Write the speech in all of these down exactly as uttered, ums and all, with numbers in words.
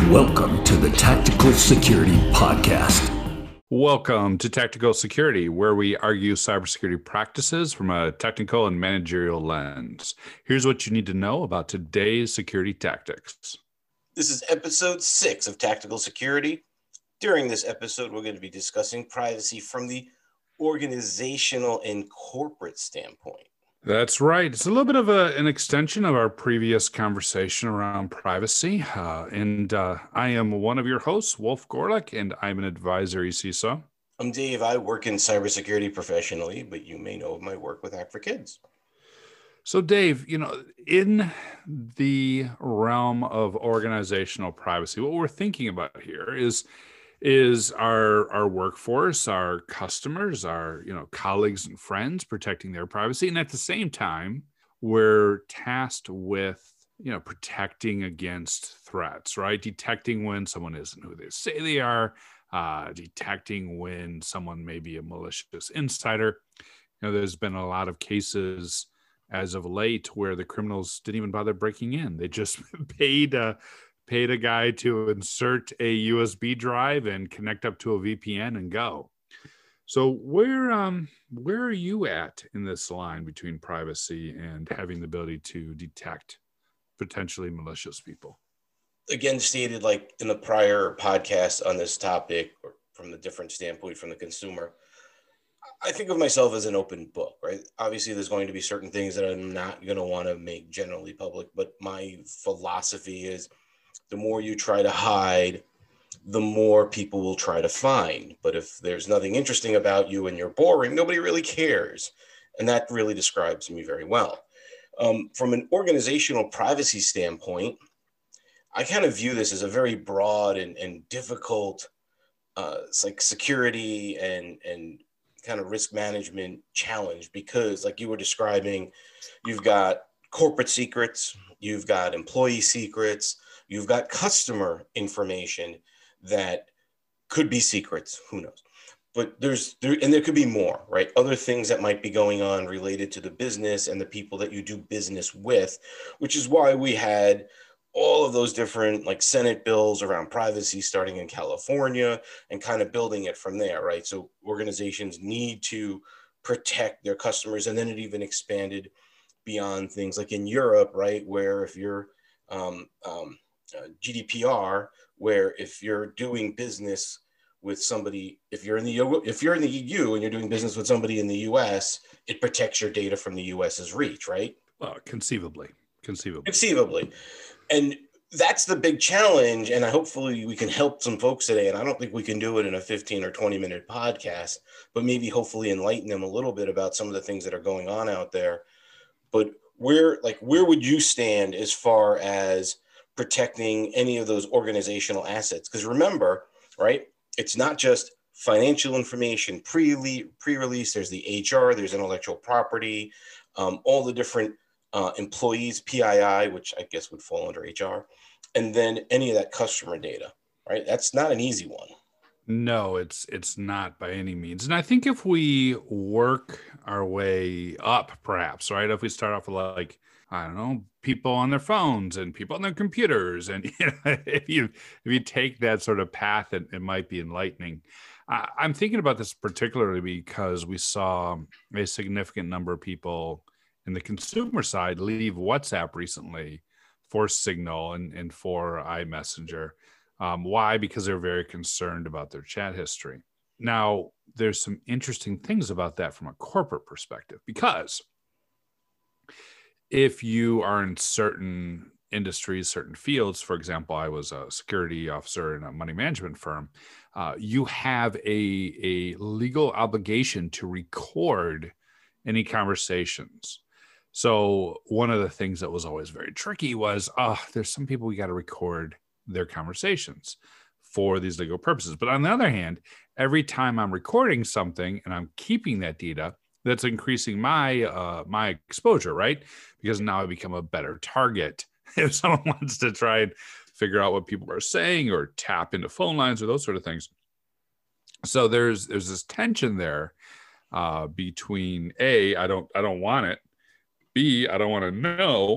Welcome to the Tactical Security Podcast. Welcome to Tactical Security, where we argue cybersecurity practices from a technical and managerial lens. Here's what you need to know about today's security tactics. This is episode six of Tactical Security. During this episode, we're going to be discussing privacy from the organizational and corporate standpoint. That's right. It's a little bit of a, an extension of our previous conversation around privacy. Uh, and uh, I am one of your hosts, Wolf Gorlick, and I'm an advisory C I S O. I'm Dave. I work in cybersecurity professionally, but you may know of my work with Hack for Kids. So, Dave, you know, in the realm of organizational privacy, what we're thinking about here is is our our workforce, our customers, our you know colleagues and friends protecting their privacy, and at the same time, we're tasked with you know protecting against threats, right? Detecting when someone isn't who they say they are, uh, detecting when someone may be a malicious insider. You know, there's been a lot of cases as of late where the criminals didn't even bother breaking in; they just paid a paid a guy to insert a U S B drive and connect up to a V P N and go. So where um where are you at in this line between privacy and having the ability to detect potentially malicious people? Again, stated like in the prior podcast on this topic, or from the different standpoint from the consumer, I think of myself as an open book, right? Obviously, there's going to be certain things that I'm not going to want to make generally public, but my philosophy is the more you try to hide, the more people will try to find. But if there's nothing interesting about you and you're boring, nobody really cares. And that really describes me very well. Um, from an organizational privacy standpoint, I kind of view this as a very broad and, and difficult uh, it's like security and, and kind of risk management challenge, because like you were describing, you've got corporate secrets, you've got employee secrets, you've got customer information that could be secrets, who knows? But there's, there, and there could be more, right? Other things that might be going on related to the business and the people that you do business with, which is why we had all of those different like Senate bills around privacy starting in California and kind of building it from there, right? So organizations need to protect their customers. And then it even expanded beyond things like in Europe, right? Where if you're, um, um, Uh, G D P R, where if you're doing business with somebody, if you're in the if you're in the E U and you're doing business with somebody in the U S, it protects your data from the US's reach, right? Well, conceivably, conceivably, conceivably, and that's the big challenge. And I hopefully we can help some folks today. And I don't think we can do it in a fifteen or twenty minute podcast, but maybe hopefully enlighten them a little bit about some of the things that are going on out there. But where, like, where would you stand as far as protecting any of those organizational assets? Because remember, right, it's not just financial information pre pre-release. There's the H R, there's intellectual property, um, all the different uh, employees, P I I, which I guess would fall under H R, and then any of that customer data, right? That's not an easy one. No, it's it's not by any means. And I think if we work our way up, perhaps, right, if we start off with like, I don't know, people on their phones and people on their computers. And you know, if you if you take that sort of path, it, it might be enlightening. I, I'm thinking about this particularly because we saw a significant number of people in the consumer side leave WhatsApp recently for Signal and, and for iMessenger. Um, why? Because they're very concerned about their chat history. Now, there's some interesting things about that from a corporate perspective, because if you are in certain industries, certain fields, for example, I was a security officer in a money management firm, uh, you have a, a legal obligation to record any conversations. So one of the things that was always very tricky was, oh, there's some people we got to record their conversations for these legal purposes. But on the other hand, every time I'm recording something and I'm keeping that data, that's increasing my uh, my exposure, right? Because now I become a better target if someone wants to try and figure out what people are saying or tap into phone lines or those sort of things. So there's there's this tension there uh, between A, I don't I don't want it. B, I don't want to know.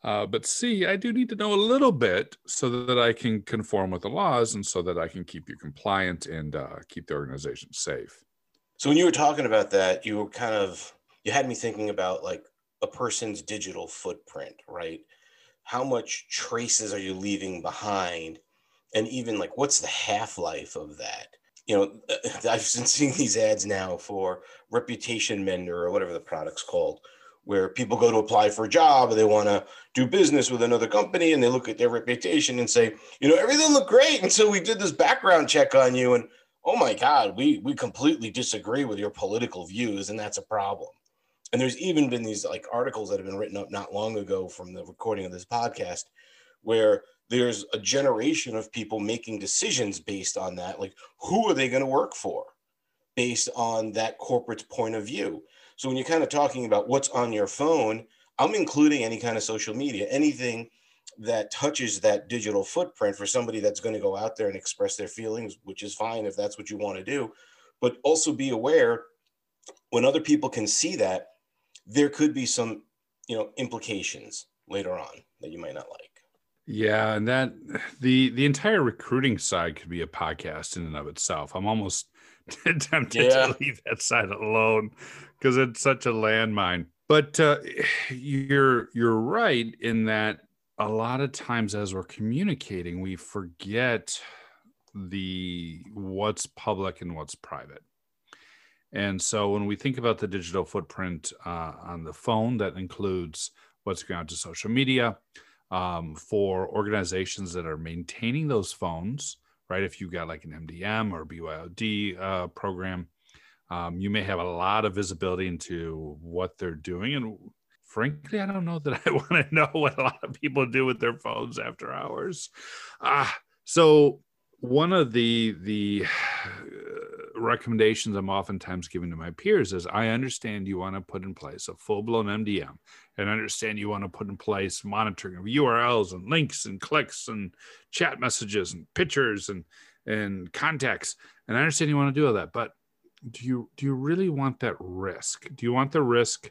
Uh, but C, I do need to know a little bit so that I can conform with the laws and so that I can keep you compliant and uh, keep the organization safe. So when you were talking about that, you were kind of, you had me thinking about like a person's digital footprint, right? How much traces are you leaving behind? And even like, what's the half-life of that? You know, I've been seeing these ads now for Reputation Mender or whatever the product's called, where people go to apply for a job and they want to do business with another company and they look at their reputation and say, you know, everything looked great until we did this background check on you. And oh my God, we we completely disagree with your political views, and that's a problem. And there's even been these like articles that have been written up not long ago from the recording of this podcast, where there's a generation of people making decisions based on that. Like, who are they going to work for based on that corporate's point of view? So when you're kind of talking about what's on your phone, I'm including any kind of social media, anything that touches that digital footprint for somebody that's going to go out there and express their feelings, which is fine if that's what you want to do. But also be aware when other people can see that, there could be some, you know, implications later on that you might not like. Yeah, and that the the entire recruiting side could be a podcast in and of itself. I'm almost tempted Yeah. to leave that side alone because it's such a landmine. But uh, you're you're right in that a lot of times as we're communicating, we forget the what's public and what's private. And so when we think about the digital footprint uh, on the phone, that includes what's going on to social media. Um, for organizations that are maintaining those phones, right? If you've got like an M D M or B Y O D uh, program, um, you may have a lot of visibility into what they're doing. And frankly, I don't know that I want to know what a lot of people do with their phones after hours. Uh, so one of the, the recommendations I'm oftentimes giving to my peers is I understand you want to put in place a full-blown M D M, and I understand you want to put in place monitoring of U R Ls and links and clicks and chat messages and pictures and, and contacts. And I understand you want to do all that, but do you, do you really want that risk? Do you want the risk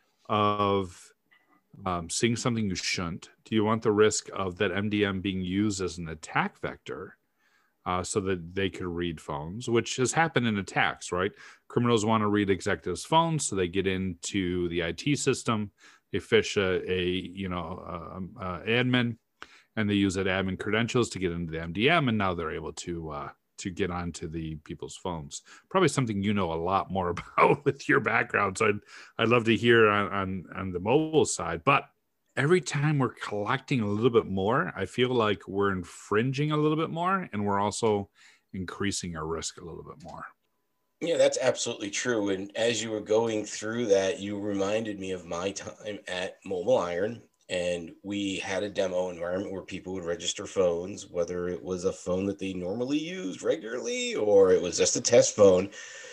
of um, seeing something you shouldn't? Do you want the risk of that M D M being used as an attack vector? Uh, so that they could read phones, which has happened in attacks, right? Criminals want to read executives' phones, so they get into the I T system, they phish a, a you know, uh, uh, admin, and they use that admin credentials to get into the M D M, and now they're able to uh, to get onto the people's phones. Probably something you know a lot more about with your background, so I'd, I'd love to hear on, on, on the mobile side, but every time we're collecting a little bit more, I feel like we're infringing a little bit more, and we're also increasing our risk a little bit more. Yeah, that's absolutely true. And as you were going through that, you reminded me of my time at Mobile Iron. And we had a demo environment where people would register phones, whether it was a phone that they normally used regularly or it was just a test phone.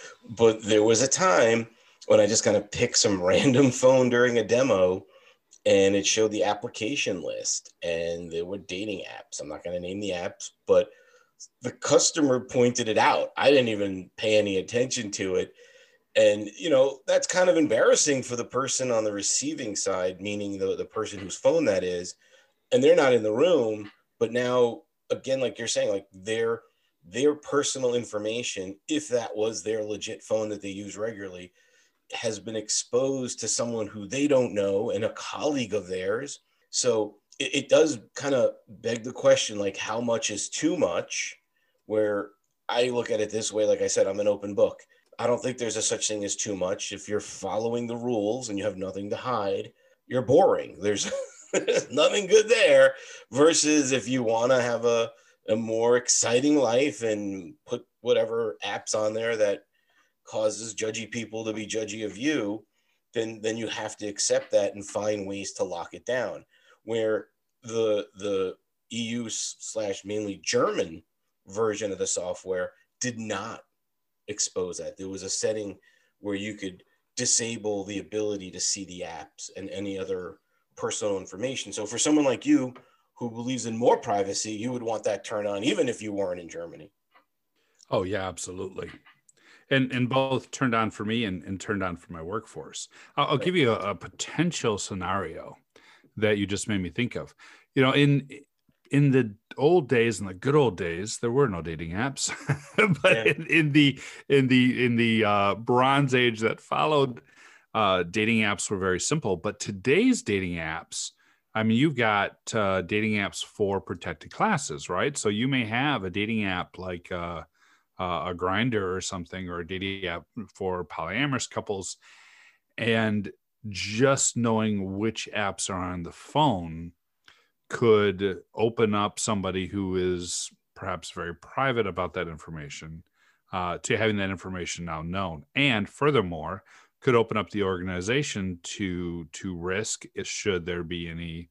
But there was a time when I just kind of picked some random phone during a demo, and it showed the application list, and there were dating apps. I'm not going to name the apps, but the customer pointed it out. I didn't even pay any attention to it. And, you know, that's kind of embarrassing for the person on the receiving side, meaning the, the person whose phone that is, and they're not in the room. But now, again, like you're saying, like their, their personal information, if that was their legit phone that they use regularly, has been exposed to someone who they don't know and a colleague of theirs. So it, it does kind of beg the question, like how much is too much, where I look at it this way. Like I said, I'm an open book. I don't think there's a such thing as too much. If you're following the rules and you have nothing to hide, you're boring. There's nothing good there versus if you want to have a, a more exciting life and put whatever apps on there that causes judgy people to be judgy of you, then then you have to accept that and find ways to lock it down. Where the the E U slash mainly German version of the software did not expose that. There was a setting where you could disable the ability to see the apps and any other personal information. So for someone like you who believes in more privacy, you would want that turned on even if you weren't in Germany. Oh yeah, absolutely. And and both turned on for me and, and turned on for my workforce. I'll, I'll give you a, a potential scenario that you just made me think of. You know, in in the old days, in the good old days, there were no dating apps, but Yeah. in, in the in the in the uh, Bronze Age that followed, uh, dating apps were very simple. But today's dating apps, I mean, you've got uh, dating apps for protected classes, right? So you may have a dating app like uh, uh, a Grindr or something, or a dating app for polyamorous couples, and just knowing which apps are on the phone could open up somebody who is perhaps very private about that information uh, to having that information now known. And furthermore, could open up the organization to to risk it should there be any,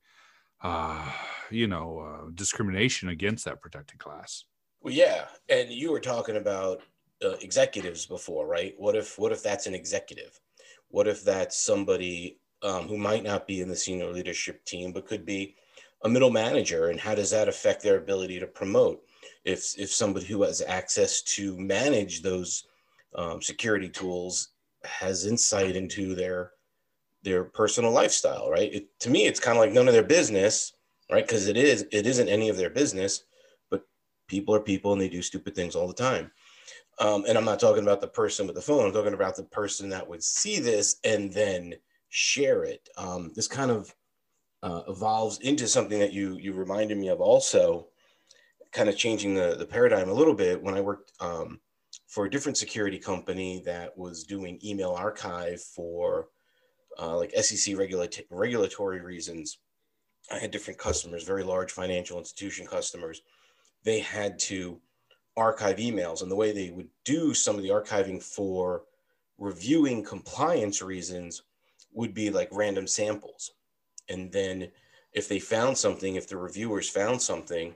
uh, you know, uh, discrimination against that protected class. Well, yeah, and you were talking about uh, executives before, right? What if what if that's an executive? What if that's somebody um, who might not be in the senior leadership team, but could be a middle manager, and how does that affect their ability to promote? If if somebody who has access to manage those um, security tools has insight into their their personal lifestyle, right? It, to me, it's kind of like none of their business, right? Because it is it isn't any of their business, but people are people and they do stupid things all the time. Um, and I'm not talking about the person with the phone. I'm talking about the person that would see this and then share it. Um, this kind of Uh, evolves into something that you you reminded me of also, kind of changing the, the paradigm a little bit. When I worked um, for a different security company that was doing email archive for uh, like S E C regula- regulatory reasons, I had different customers, very large financial institution customers. They had to archive emails, and the way they would do some of the archiving for reviewing compliance reasons would be like random samples. And then if they found something, if the reviewers found something,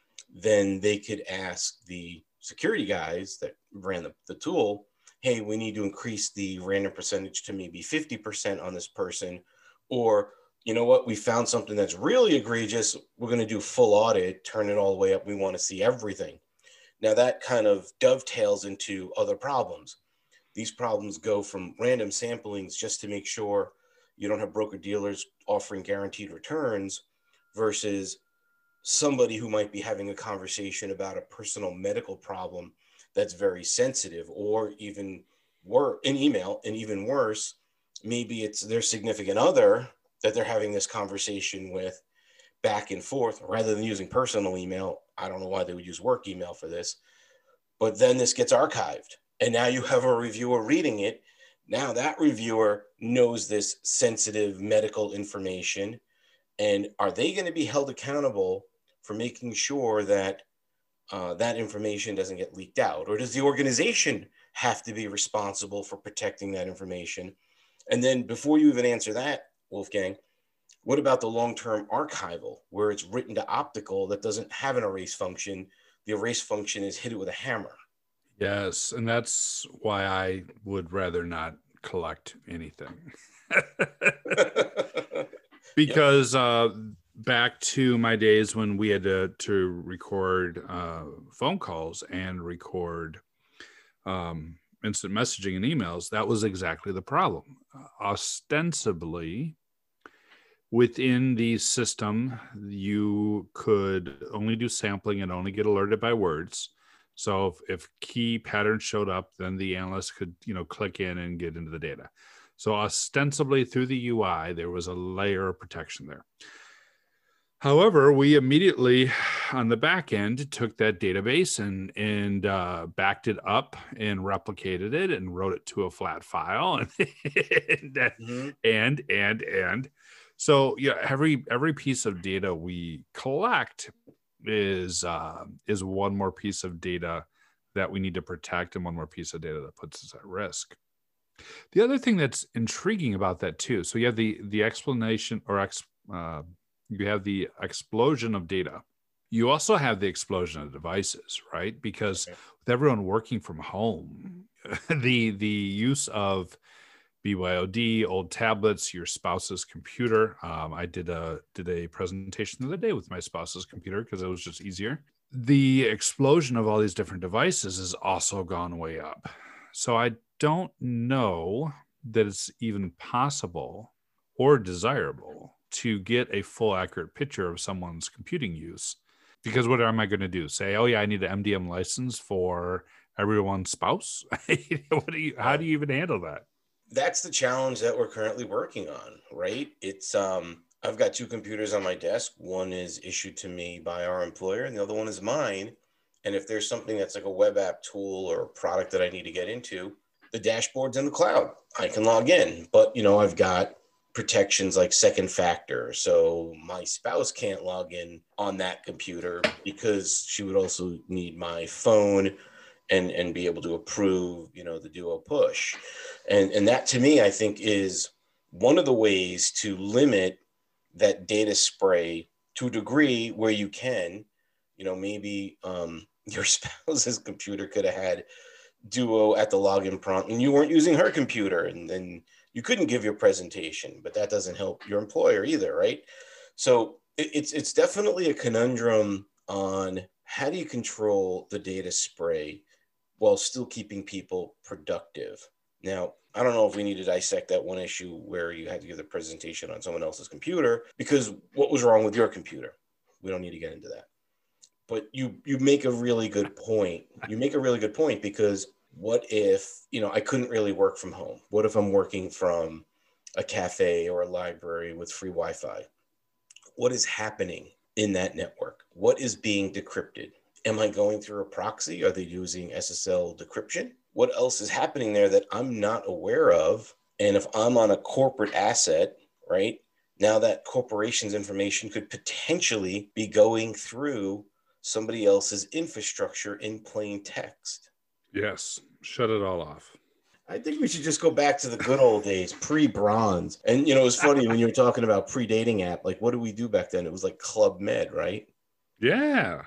then they could ask the security guys that ran the, the tool, hey, we need to increase the random percentage to maybe fifty percent on this person. Or, you know what, we found something that's really egregious. We're going to do full audit, turn it all the way up. We want to see everything. Now that kind of dovetails into other problems. These problems go from random samplings just to make sure you don't have broker dealers offering guaranteed returns versus somebody who might be having a conversation about a personal medical problem that's very sensitive, or even worse, in email, and even worse, maybe it's their significant other that they're having this conversation with back and forth rather than using personal email. I don't know why they would use work email for this, but then this gets archived and now you have a reviewer reading it. Now that reviewer knows this sensitive medical information, and are they going to be held accountable for making sure that uh, that information doesn't get leaked out? Or does the organization have to be responsible for protecting that information? And then before you even answer that, Wolfgang, what about the long-term archival where it's written to optical that doesn't have an erase function? The erase function is hit it with a hammer. Yes, and that's why I would rather not collect anything. Because yep. uh, back to my days when we had to, to record uh, phone calls and record um, instant messaging and emails, that was exactly the problem. Uh, ostensibly, within the system, you could only do sampling and only get alerted by words. So if, if key patterns showed up, then the analyst could, you know, click in and get into the data. So ostensibly through the U I, there was a layer of protection there. However, we immediately on the back end took that database and, and uh, backed it up and replicated it and wrote it to a flat file. And, mm-hmm. and, and, and. So yeah, every, every piece of data we collect is uh, is one more piece of data that we need to protect and one more piece of data that puts us at risk. The other thing that's intriguing about that too, so you have the the explanation or ex, uh, you have the explosion of data. You also have the explosion of devices, right? Because okay. with everyone working from home, the the use of B Y O D, old tablets, your spouse's computer. Um, I did a did a presentation the other day with my spouse's computer because it was just easier. The explosion of all these different devices has also gone way up. So I don't know that it's even possible or desirable to get a full accurate picture of someone's computing use. Because what am I going to do? Say, oh yeah, I need an M D M license for everyone's spouse? What do you, how do you even handle that? That's the challenge that we're currently working on, right? It's, um, I've got two computers on my desk. One is issued to me by our employer and the other one is mine. And if there's something that's like a web app tool or a product that I need to get into, the dashboard's in the cloud. I can log in, but you know, I've got protections like second factor. So my spouse can't log in on that computer because she would also need my phone and, and be able to approve, you know, the Duo push. And, and that to me, I think is one of the ways to limit that data spray to a degree where you can, you know, maybe um, your spouse's computer could have had Duo at the login prompt and you weren't using her computer, and then you couldn't give your presentation, but that doesn't help your employer either, right? So it, it's it's definitely a conundrum on how do you control the data spray while still keeping people productive. Now, I don't know if we need to dissect that one issue where you had to give the presentation on someone else's computer, because what was wrong with your computer? We don't need to get into that. But you you make a really good point. You make a really good point because what if, you know, I couldn't really work from home? What if I'm working from a cafe or a library with free Wi-Fi? What is happening in that network? What is being decrypted? Am I going through a proxy? Are they using S S L decryption? What else is happening there that I'm not aware of? And if I'm on a corporate asset, right, now that corporation's information could potentially be going through somebody else's infrastructure in plain text. Yes, shut it all off. I think we should just go back to the good old days, pre-bronze. And, you know, it was funny when you were talking about pre-dating app, like, what did we do back then? It was like Club Med, right? Yeah.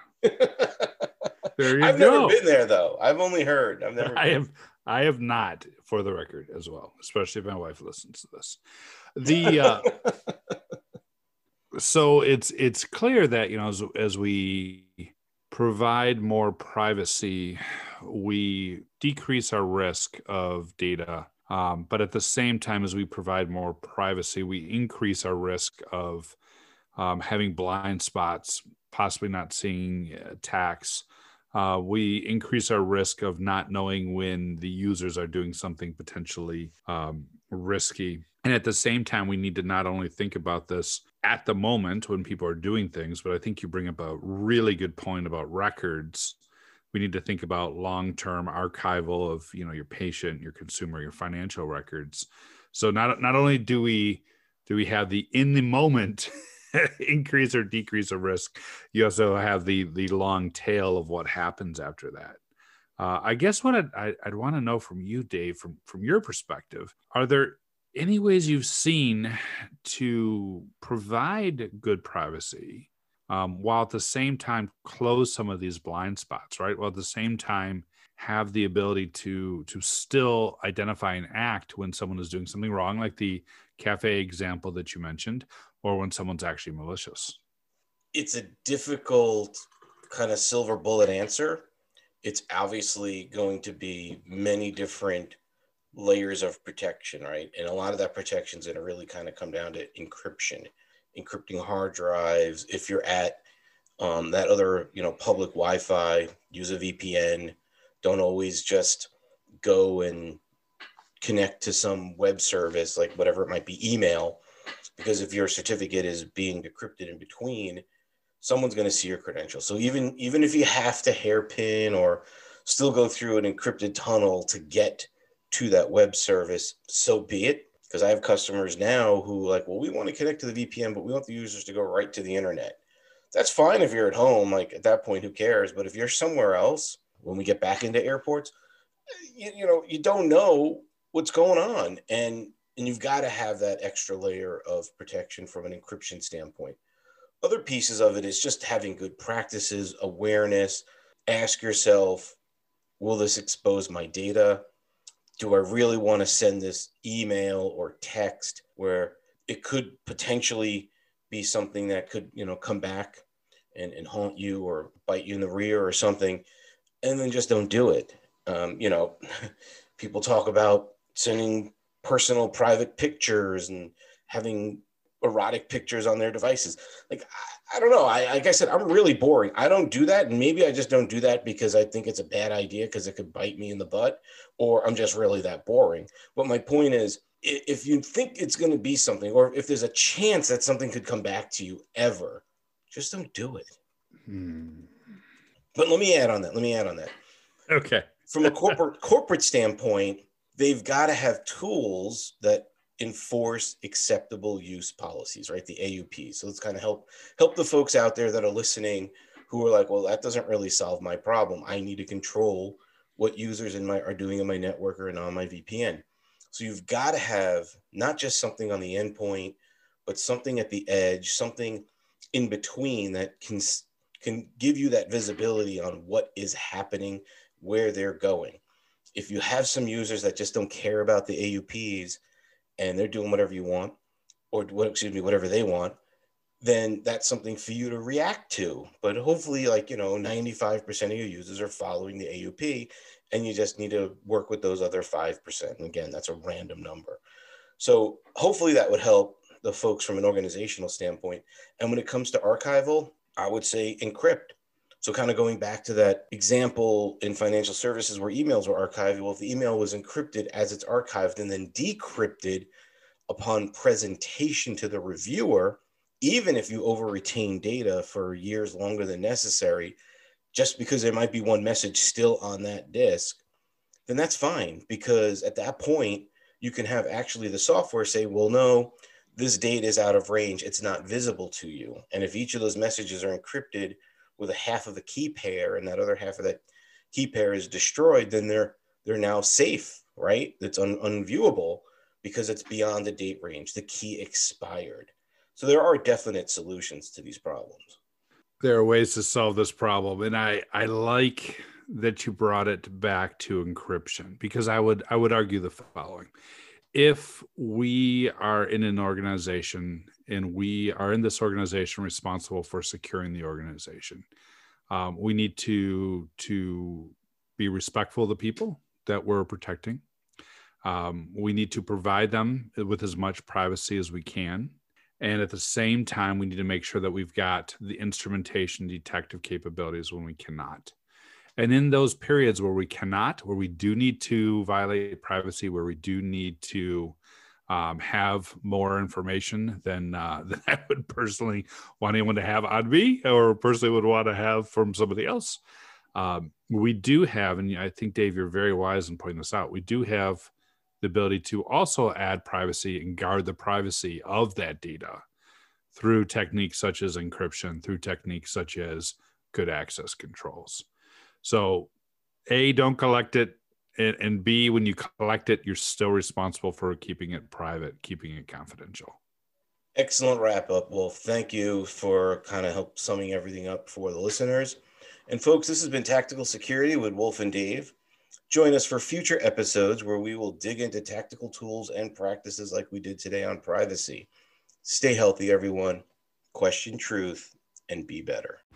There you I've go. never been there, though. I've only heard. I've never. I been. have. I have not, for the record, as well. Especially if my wife listens to this. The uh, so it's it's clear that, you know, as as we provide more privacy, we decrease our risk of data. Um, but at the same time, as we provide more privacy, we increase our risk of um, having blind spots, possibly not seeing attacks. Uh, we increase our risk of not knowing when the users are doing something potentially um, risky. And at the same time, we need to not only think about this at the moment when people are doing things, but I think you bring up a really good point about records. We need to think about long-term archival of, you know, your patient, your consumer, your financial records. So not not only do we do we have the in the moment increase or decrease of risk, you also have the the long tail of what happens after that. Uh, I guess what I'd, I'd, I'd want to know from you, Dave, from from your perspective, are there any ways you've seen to provide good privacy um, while at the same time close some of these blind spots, right? While at the same time have the ability to to still identify and act when someone is doing something wrong, like the cafe example that you mentioned, or when someone's actually malicious? It's a difficult kind of silver bullet answer. It's obviously going to be many different layers of protection, right? And a lot of that protection is going to really kind of come down to encryption, encrypting hard drives. If you're at um, that other, you know, public Wi-Fi, use a V P N. Don't always just go and connect to some web service, like whatever it might be, email, because if your certificate is being decrypted in between, someone's going to see your credentials. So even, even if you have to hairpin or still go through an encrypted tunnel to get to that web service, so be it. Because I have customers now who like, well, we want to connect to the V P N, but we want the users to go right to the internet. That's fine if you're at home. Like at that point, who cares? But if you're somewhere else, when we get back into airports, you, you know, you don't know what's going on. And, and you've got to have that extra layer of protection from an encryption standpoint. Other pieces of it is just having good practices, awareness. Ask yourself, will this expose my data? Do I really want to send this email or text where it could potentially be something that could, you know, come back and, and haunt you or bite you in the rear or something, and then just don't do it. Um, you know, people talk about sending personal private pictures and having erotic pictures on their devices. Like, I, I don't know. I, like I said, I'm really boring. I don't do that. And maybe I just don't do that because I think it's a bad idea because it could bite me in the butt, or I'm just really that boring. But my point is, if you think it's going to be something, or if there's a chance that something could come back to you ever, just don't do it. Hmm. But let me add on that. Let me add on that. Okay. From a corporate corporate standpoint, they've got to have tools that enforce acceptable use policies, right? The A U P. So let's kind of help help the folks out there that are listening who are like, well, that doesn't really solve my problem. I need to control what users in my are doing in my network or and on my V P N. So you've got to have not just something on the endpoint, but something at the edge, something in between that can can give you that visibility on what is happening, where they're going. If you have some users that just don't care about the A U Ps and they're doing whatever you want, or what, excuse me, whatever they want, then that's something for you to react to. But hopefully, like, you know, ninety-five percent of your users are following the A U P, and you just need to work with those other five percent. And again, that's a random number. So hopefully that would help the folks from an organizational standpoint. And when it comes to archival, I would say encrypt. So kind of going back to that example in financial services where emails were archived, well, if the email was encrypted as it's archived and then decrypted upon presentation to the reviewer, even if you over retain data for years longer than necessary, just because there might be one message still on that disk, then that's fine. Because at that point, you can have actually the software say, well, no, this data is out of range. It's not visible to you. And if each of those messages are encrypted with a half of a key pair and that other half of that key pair is destroyed, then they're they're now safe, right? It's un, unviewable because it's beyond the date range. The key expired. So there are definite solutions to these problems. There are ways to solve this problem. And I, I like that you brought it back to encryption, because I would I would argue the following. If we are in an organization and we are in this organization responsible for securing the organization, um, we need to, to be respectful of the people that we're protecting. Um, we need to provide them with as much privacy as we can. And at the same time, we need to make sure that we've got the instrumentation detective capabilities when we cannot. And in those periods where we cannot, where we do need to violate privacy, where we do need to um, have more information than, uh, than I would personally want anyone to have on me, or personally would want to have from somebody else, um, we do have, and I think, Dave, you're very wise in pointing this out, we do have the ability to also add privacy and guard the privacy of that data through techniques such as encryption, through techniques such as good access controls. So A, don't collect it, and, and B, when you collect it, you're still responsible for keeping it private, keeping it confidential. Excellent wrap up. Well, thank you for kind of help summing everything up for the listeners. And folks, this has been Tactical Security with Wolf and Dave. Join us for future episodes where we will dig into tactical tools and practices like we did today on privacy. Stay healthy, everyone. Question truth and be better.